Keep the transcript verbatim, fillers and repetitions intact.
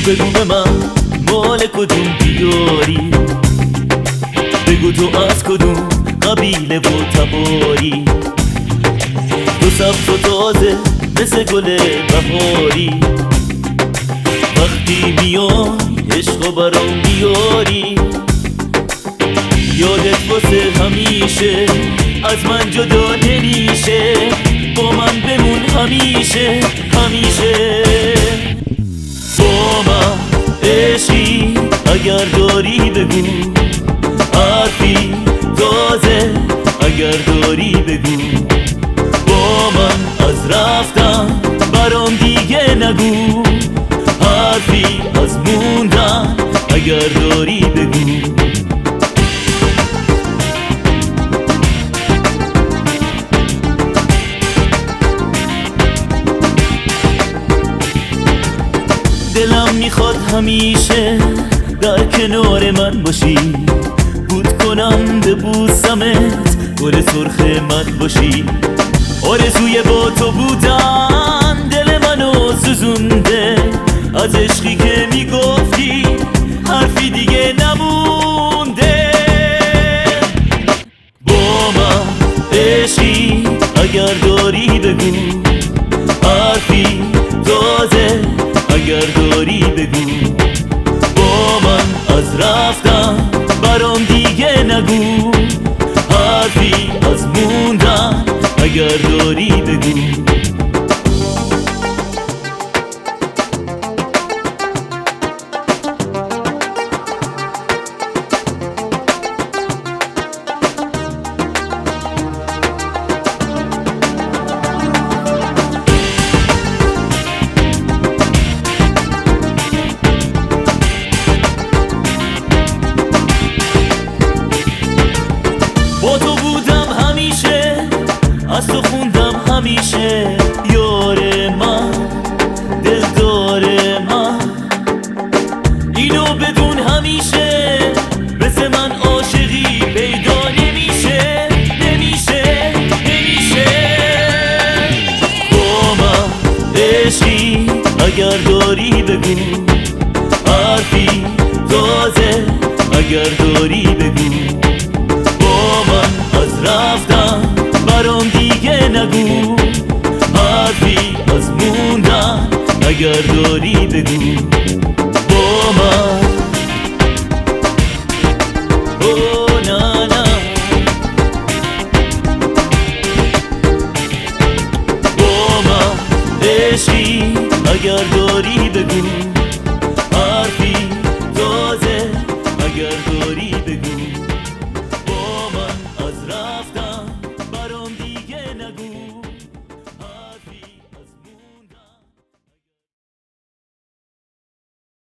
بگو به من مال کدوم دیاری، بگو تو از کدوم قبیله و تباری، تو سبز و تازه مثل گل بهاری، وقتی میای عشق و برام بیاری، یادت واسه همیشه از من جدا نمیشه، با من بمون همیشه همیشه. با من عشقی اگر داری بگو، حرفی تازه اگر داری بگو، با من از رفتن برام دیگه نگو، حرفی از موندن اگر داری بگو. دلم میخواد همیشه در کنار من باشی، بود کنم ببوسمت گل سرخ من باشی، آرزوی با تو بودن دل منو سوزونده، از عشقی که میگفتی حرفی دیگه نمونده. با من عشقی اگر داری بگو، حرفی تازه اگر داری بگو، با من از رفتن برام دیگه نگو، حرفی از موندن اگر داری بگو. با تو بودم همیشه، از تو خوندم همیشه، یار من دلدار من، اینو بدون همیشه، مثل من عاشقی پیدا نمیشه نمیشه نمیشه. با من عشقی اگر داری بگو، حرفی تازه اگر داری بگو، با من از رفتن برام دیگه نگو، حرفی از موندن اگر داری بگو. با من او نه نه، با من عشقی اگر داری